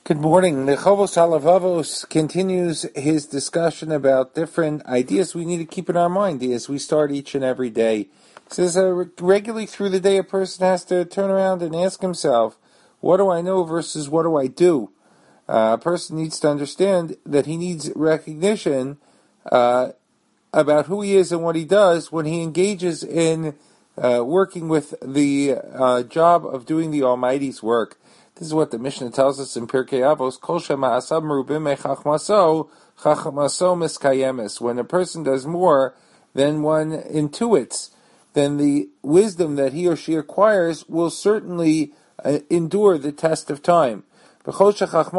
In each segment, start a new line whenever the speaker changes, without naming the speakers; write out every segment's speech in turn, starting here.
Good morning. Nechovos Halavavos continues his discussion about different ideas we need to keep in our mind as we start each and every day. He says regularly through the day a person has to turn around and ask himself, what do I know versus what do I do? A person needs to understand that he needs recognition about who he is and what he does when he engages in working with the job of doing the Almighty's work. This is what the Mishnah tells us in Pirkei Avos, Kol shema'asav merubim mechachmaso, chachmaso miskayemes. When a person does more than one intuits, then the wisdom that he or she acquires will certainly endure the test of time. When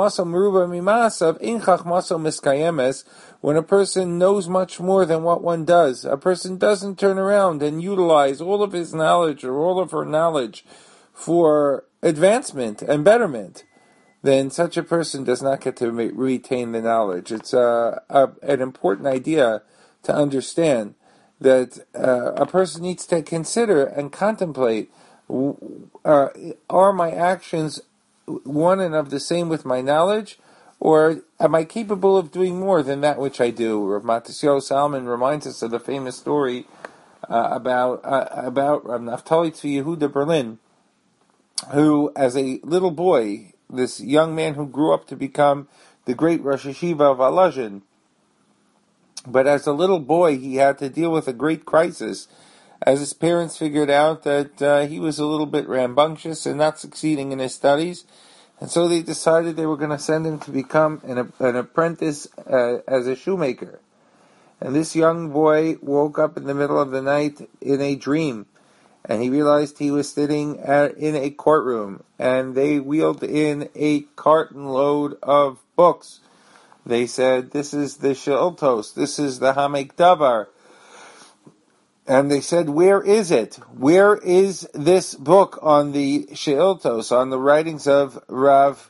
a person knows much more than what one does, a person doesn't turn around and utilize all of his knowledge or all of her knowledge for advancement and betterment, then such a person does not get to retain the knowledge. It's an important idea to understand that a person needs to consider and contemplate, are my actions one and of the same with my knowledge, or am I capable of doing more than that which I do? Rav Matisyahu Salman reminds us of the famous story about Rav Naftali Tzvi Yehuda Berlin, who, as a little boy, this young man who grew up to become the great Rosh Yeshiva of Alazhin, but as a little boy, he had to deal with a great crisis, as his parents figured out that he was a little bit rambunctious and not succeeding in his studies, and so they decided they were going to send him to become an apprentice as a shoemaker. And this young boy woke up in the middle of the night in a dream, and he realized he was sitting in a courtroom, and they wheeled in a carton load of books. They said, this is the She'iltos, this is the Hamek Davar. And they said, where is it? Where is this book on the She'iltos, on the writings of Rav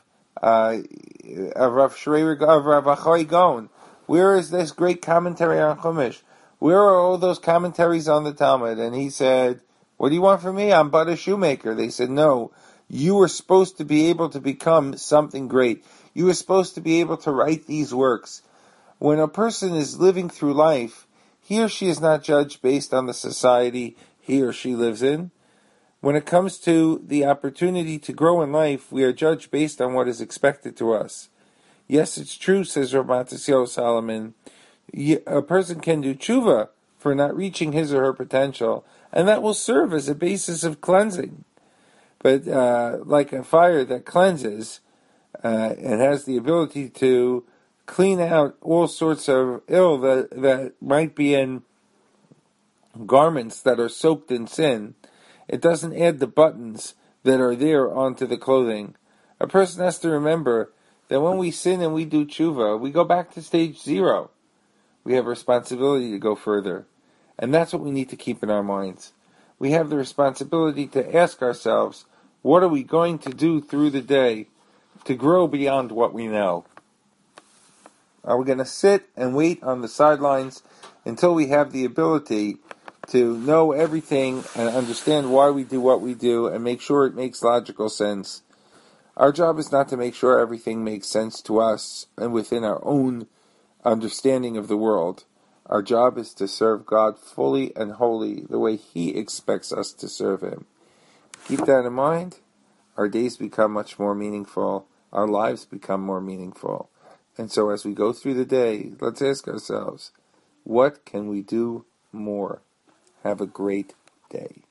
Achai Gaon? Where is this great commentary on Chumash? Where are all those commentaries on the Talmud? And he said, what do you want from me? I'm but a shoemaker. They said, no, you were supposed to be able to become something great. You were supposed to be able to write these works. When a person is living through life, he or she is not judged based on the society he or she lives in. When it comes to the opportunity to grow in life, we are judged based on what is expected to us. Yes, it's true, says Rav Matisyahu Salman, a person can do tshuva for not reaching his or her potential, and that will serve as a basis of cleansing. But like a fire that cleanses and has the ability to clean out all sorts of ill that might be in garments that are soaked in sin, it doesn't add the buttons that are there onto the clothing. A person has to remember that when we sin and we do tshuva, we go back to stage 0. We have a responsibility to go further. And that's what we need to keep in our minds. We have the responsibility to ask ourselves, what are we going to do through the day to grow beyond what we know? Are we going to sit and wait on the sidelines until we have the ability to know everything and understand why we do what we do and make sure it makes logical sense? Our job is not to make sure everything makes sense to us and within our own understanding of the world. Our job is to serve God fully and wholly the way He expects us to serve Him. Keep that in mind. Our days become much more meaningful. Our lives become more meaningful. And so as we go through the day, let's ask ourselves, what can we do more? Have a great day.